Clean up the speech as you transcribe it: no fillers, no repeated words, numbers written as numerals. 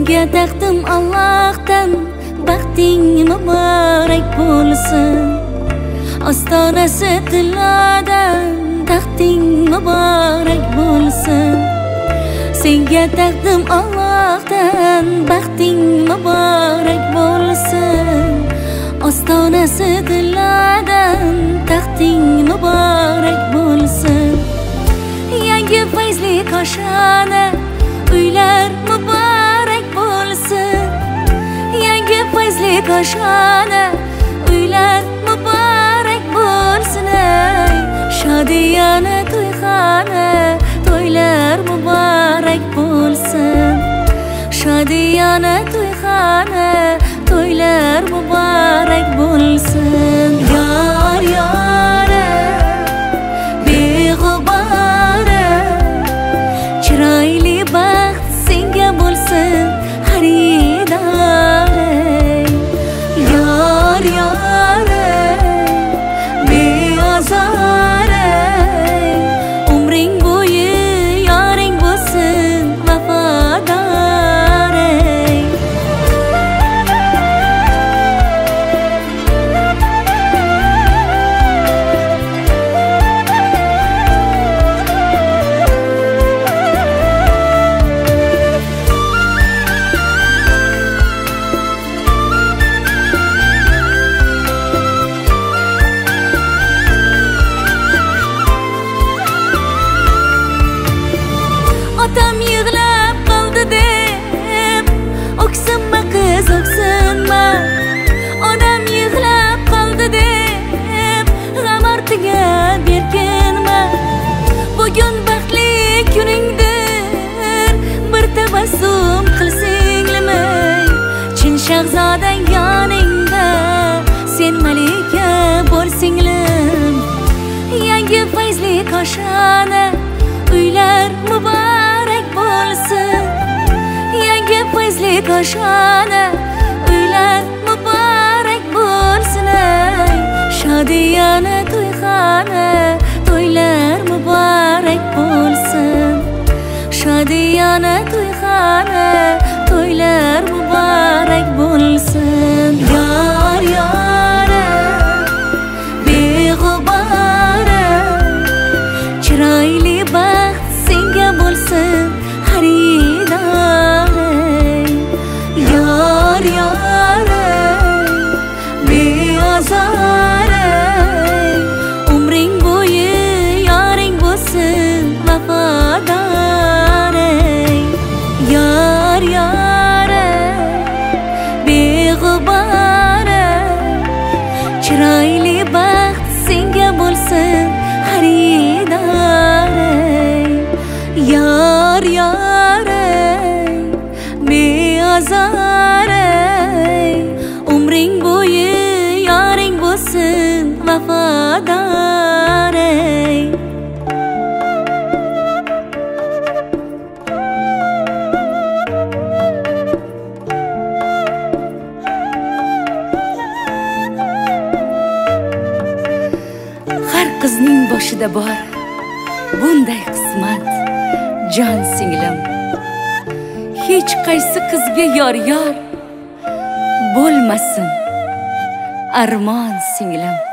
Senga taqdim Allohdan, baxting muborak bo'lsin. Ostonasi tillodan, taxting muborak bo'lsin. Senga taqdim Allohdan, baxting muborak bo'lsin. Ostonasi tillodan, taxting muborak bo'lsin. Yangi fayzli koshona uylar muborak bo'lsin. Yangi fayzli koshona uylar muborak bo'lsin. Shodiyona to'yxona to'ylar muborak bo'lsin. Shodiyona to'yxona to'ylar muborak bo'lsin. Yor yora beg'ubora chiroyli baxt senga bo'lsin xaridor. Yor yora beozora umring bo'yi yoring bo'lsin vafodor. Otam yig'lab qoldi deb o'ksinma qiz o'ksinma. Onam yig'lab qoldi deb g'am ortiga berkinma. Bugun baxtli kuningdir, bir tabassum qil singlimay. Chin shahzodang yoningda, sen malika bo'l singlim. Yangi fayzli koshona uylar muborak bo'lsin. Yangi fayzli koshona uylar muborak bo'lsin. Shodiyona to'yxona to'ylar muborak bo'lsin. Shodiyona to'yxona to'ylar muborak bo'lsin. Yor yora beg'ubora chiroyli baxt senga bo'lsin xaridor. Yor yora beozora umring bo'yi yoring bo'lsin vafodor. Yor yora beg'ubora chiroyli baxt senga bo'lsin xaridor. Yor yora beozora umring bo'yi yoring bo'lsin vafodor. Har qizning boshida bor bunday qismat jon singlim. Hech qaysi qizga yor bo'lmasin armon singlim.